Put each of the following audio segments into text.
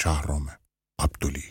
Şahram Abduli.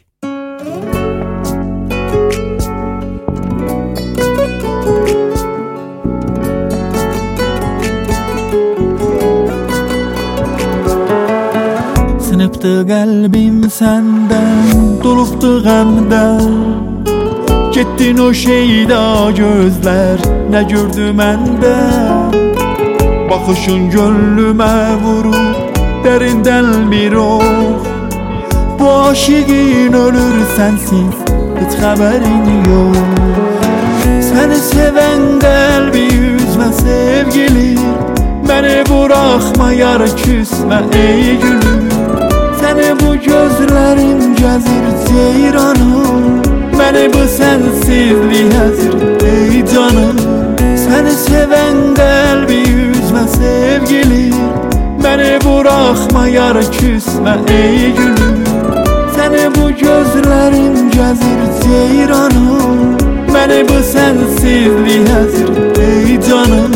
Sınıptı kalbim senden, doluptu gamdan. Gittin o şeyda gözler, ne gördü mende? Bakışın gönlüme vurur, derinden bir ok. Bu aşığın ölür sensiz, hiç haberin yok. Seni seven kalbi üzme sevgili, beni bırakma yar küsme ey gülüm. Seni bu gözlerim cezir ceyranım, beni bu sensizliğe hazır ey canım. Seni seven kalbi üzme sevgili, beni bırakma yar küsme ey gülüm. Seni bu gözlerim cezir ceyranım, beni bu sensizliğe hazır ey canım.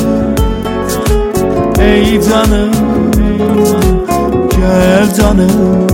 Ey canım, gel canım.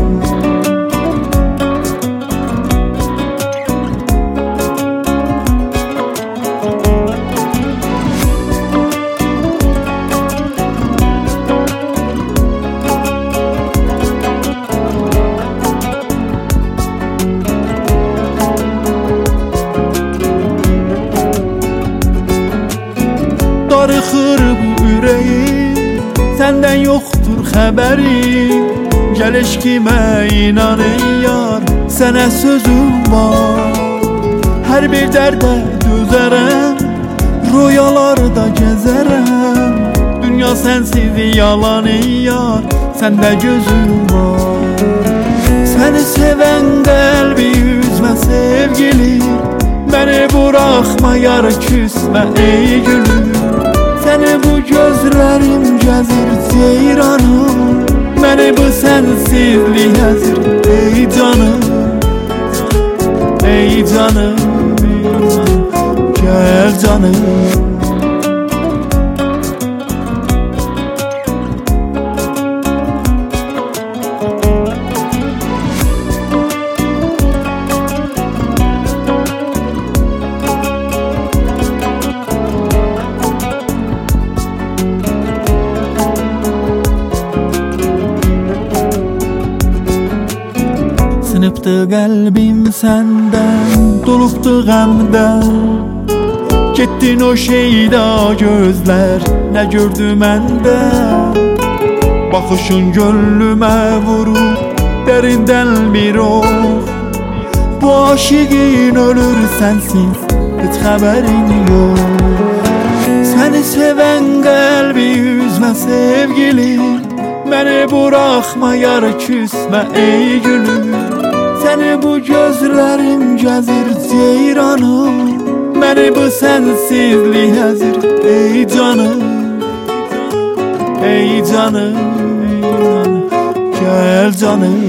Darıxır bu ürəyim, səndən yoxdur xəbərim. Gəl eşqimə inan ey yar, sənə sözüm var. Hər bir dərdə dözərəm, rüyalarda gəzərəm. Dünya sənsiz yalan ey yar, səndə gözüm var. Səni sevən qəlbi üzmə sevgili, beni bırakma yar küsme ey gülüm. Seni bu gözlerim cezir ceyranım, beni bu sensizliğe hazır ey canım. Ey canım, gel canım. Sınıptı kalbim senden, doluptu gamdan. Gittin o şeyda gözler, ne gördü mende? Bakışın gönlüme vurur, derinden bir ok. Bu aşığın ölür sensiz, hiç haberin yok. Seni seven kalbi üzme sevgili, beni bırakma yar küsme ey gülüm. Seni bu gözlerim cezir ceyranım, beni bu sensizliğe hazır ey canım. Ey canım, gel canım.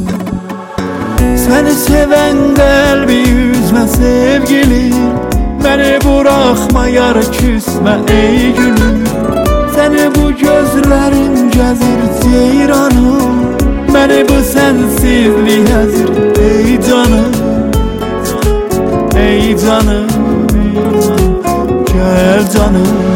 Seni seven kalbi üzme sevgili, beni bırakma yar küsme ey gülüm. Seni bu gözlerim cezir ceyranım, beni bu sensizliğe hazır ey canım. Ey canım, gel canım.